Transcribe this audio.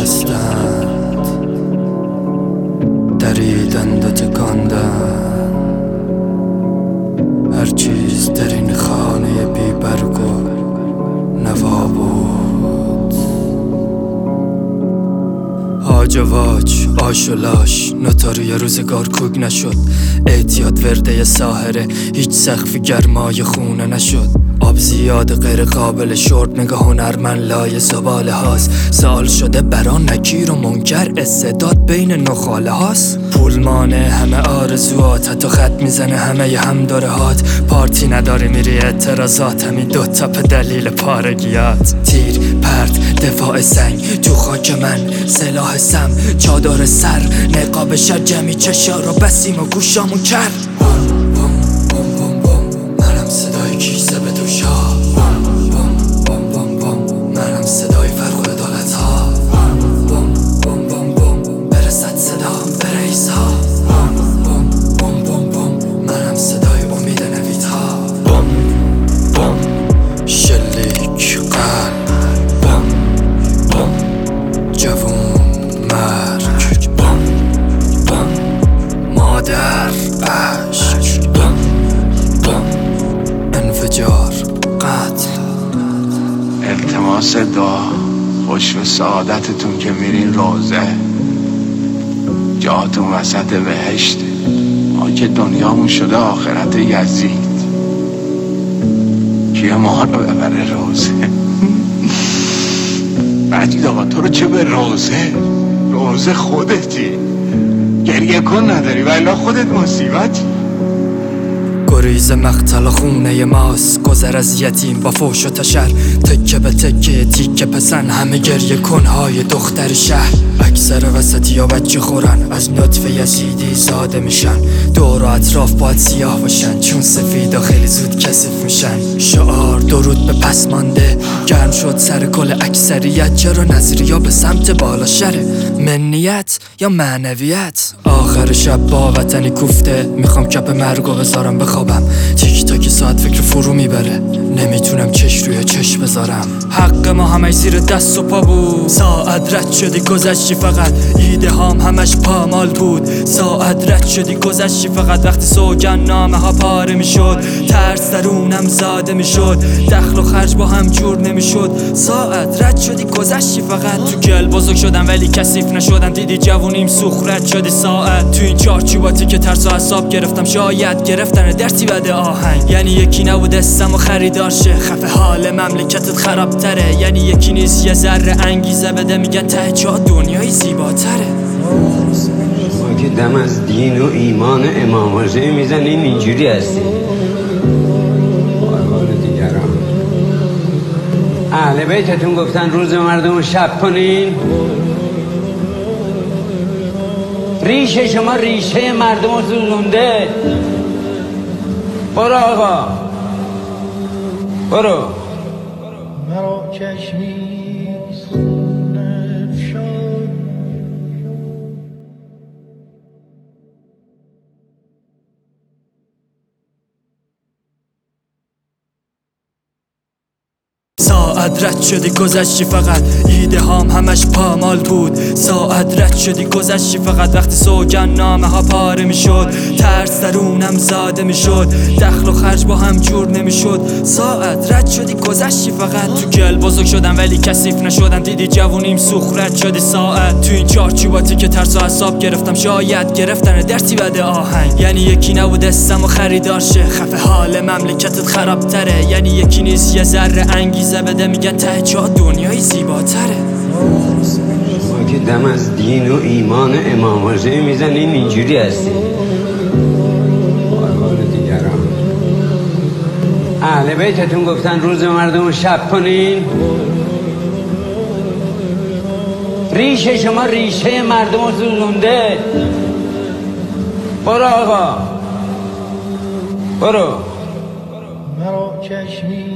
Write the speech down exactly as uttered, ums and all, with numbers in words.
شکستند، دریدند و تکاندند. هر چیز در این خانه بی برگ و نوا بود. هاج و واج، آش و لاش، نوتاری روزگار کوک نشد. اعتیاد ورده ساحره، هیچ سقفی گرمای خونه نشد. آب زیاد غیر قابل شرب، نگاه هنرمند لای زباله هاست. سوال شده بران نکیر و منکر، استعداد بین نخاله هاست. پول مانه همه آرزوات، حتی خط میزنه همه ی هم داره هات. پارتی نداری میری اعتراضات، همین دوتا به دلیل پارگیات. تیر، پرد، دفاع سنگ، تو خاک من سلاح سم. چادر سر، نقاب شر، جمعی چشا رو بسیم و گوشامون کرد. التماس دعا، خوش به سعادتتون که میرین روزه. جاتون وسط بهشته، ما که دنیامون شده آخرت یزید. کیه ما رو ببره روزه؟ مجید آقا تو رو چه به روزه؟ روزه خودتی، گریه کن نداری ولی خودت مصیبتی. گریز مقتل خونه ماست، گذر از یتیم با فوش و تشر. تکه به تکه تیکه پسن، همه گریه کنهای دختر شهر. اکثر وسطی ها بچه خورن، از نطفه یزیدی زاده میشن. دور و اطراف باید سیاه باشن، چون سفید و خیلی زود کثیف میشن. شعار درود به پس مانده، گرم شد سر کل اکثریت. چرا نظریا به سمت بالا شره؟ منیت یا معنویت؟ آخر شب با وطنی کوفته، میخوام کپ مرگو بذارم بخوابم. تیک تاک ساعت فکر فرو میبره، نمیتونم چش روی چش بذارم. حق ما همه زیر دست و پا بود، ساعت رد شدی گذشتی فقط. ایده هام همش پامال بود، ساعت رد شدی گذشتی فقط. وقتی سوگن نامه ها پاره میشد، ترس درونم زاده میشد. دخل و خرج با هم جور نمیشد، ساعت رد شدی گذشتی فقط. تو گل بزرگ شدم ولی کثیف نشدم، دیدی جوونیم سوخرت شدی ساعت. تو این چارچوباتی که ترس و حساب گرفتم، شاید گرفتن درسی بده آهنگ. یعنی یکی نبود استم و خریدار شه، خفه حال مملکتت خراب تره. یعنی یکی نیست یه ذره انگیزه بده، میگن ته جا دنیای زیباتره. ما که دم از دین و ایمان امام حسین میزنیم اینجوری هستیم. باربار دیگران اهل بیتتون گفتن روز مردم شب کنین. ریشه شما ریشه مردم رو سوزونده. برو آقا برو. مرا چشمی ساعت رد شدی گذشتی فقط، ایده هام همش پامال بود. ساعت رد شدی گذشتی فقط. وقتی سوگن نامه ها پاره میشد، ترس درونم زاده میشد. دخل و خرج با هم جور نمیشد، ساعت رد شدی گذشتی فقط. تو گل بزرگ شدم ولی کثیف نشدم، دیدی جوونیم سوخرت شدی ساعت. تو این چارچوباتی که ترس و حساب گرفتم، شاید گرفتن درسی بده آهنگ. یعنی یکی نبود استم و خریدار شه، خفه حال مملکتت خراب تره. یعنی یکی نیست یه ذره انگیزه بده، میگن ته جا دنیای زیباتره. ما که دم از دین و ایمان امام حسین میزنیم اینجوری هستیم. باربار دیگران اهل بیتتون گفتن روز مردم شب کنین. ریشه شما ریشه مردم رو سوزونده. برو آقا برو. مرا چشمی